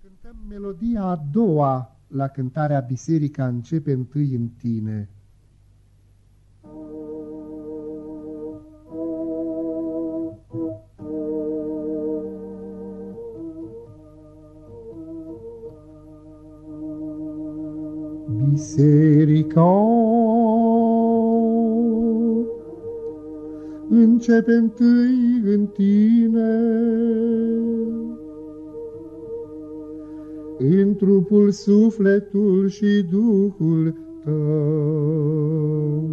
cântăm melodia a doua la cântarea Biserica începe întâi în tine. Biserica începe întâi în tine, în trupul, sufletul și Duhul tău.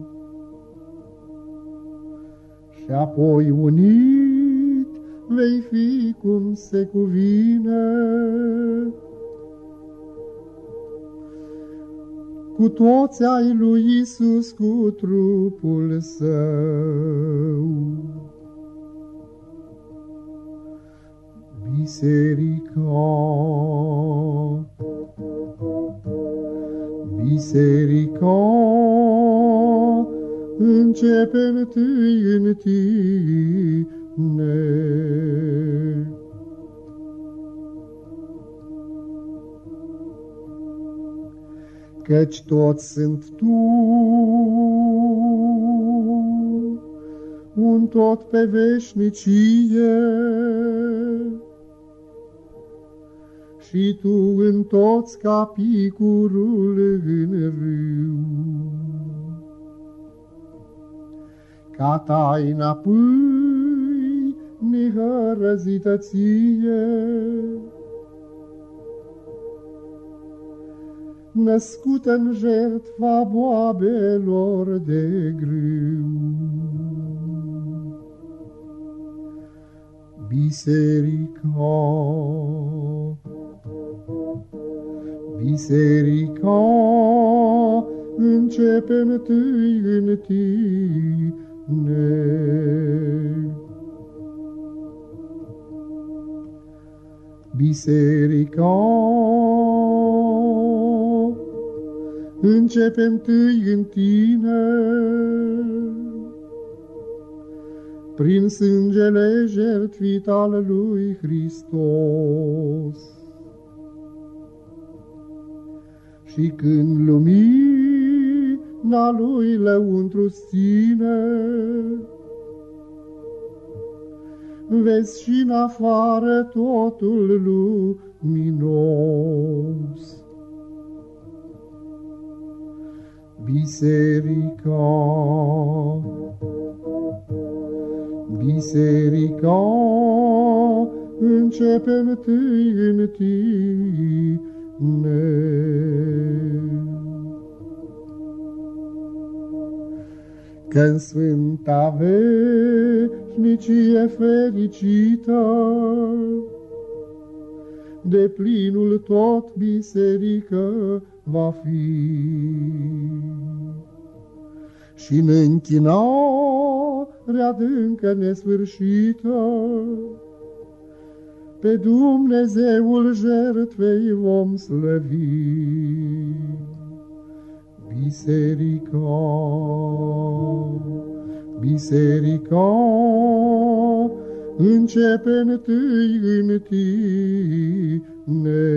Și apoi unit vei fi cum se cuvine, cu toți ai lui Iisus, cu trupul său. Biserica începe întâi în tine. Căci toți sunt tu, un tot pe veșnicie, și tu în toți ca picurul în râu. Ca taina pâinii hărăzită ție, născută în jertfa boabelor de grâu. Biserica începe întâi în tine. Biserica începe întâi în tine, prin sângele jertfit al lui Hristos. Și când lumina lui lăuntru-ți ține, vezi și în afară totul luminos. Biserica începe întâi în tine. Că-n sfânta veșnicie fericită, de plinul tot biserică va fi. Și în închinare adâncă nesfârșită, pe Dumnezeul jertfei vom slăvi. Biserica începe întâi în tine.